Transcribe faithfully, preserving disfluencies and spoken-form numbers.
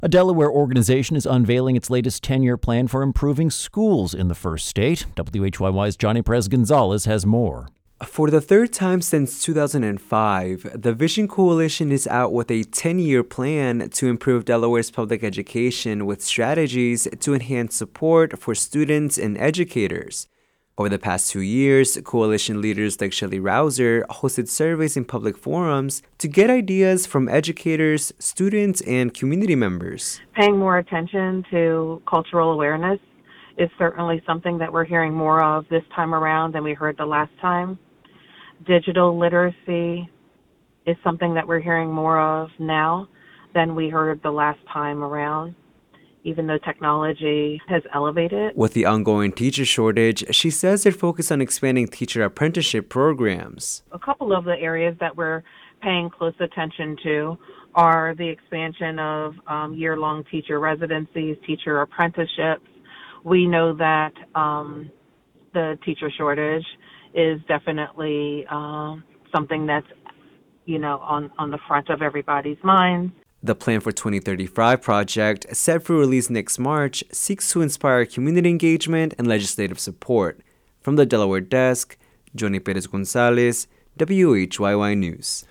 A Delaware organization is unveiling its latest ten-year plan for improving schools in the first state. W H Y Y's Johnny Perez Gonzalez has more. For the third time since two thousand five, the Vision Coalition is out with a ten-year plan to improve Delaware's public education with strategies to enhance support for students and educators. Over the past two years, coalition leaders like Shelley Rouser hosted surveys in public forums to get ideas from educators, students, and community members. Paying more attention to cultural awareness is certainly something that we're hearing more of this time around than we heard the last time. Digital literacy is something that we're hearing more of now than we heard the last time around, even though technology has elevated. With the ongoing teacher shortage, she says they're focused on expanding teacher apprenticeship programs. A couple of the areas that we're paying close attention to are the expansion of um, year-long teacher residencies, teacher apprenticeships. We know that um, the teacher shortage is definitely uh, something that's, you know, on, on the front of everybody's minds. The Plan for twenty thirty-five project, set for release next March, seeks to inspire community engagement and legislative support. From the Delaware desk, Johnny Perez Gonzalez, W H Y Y News.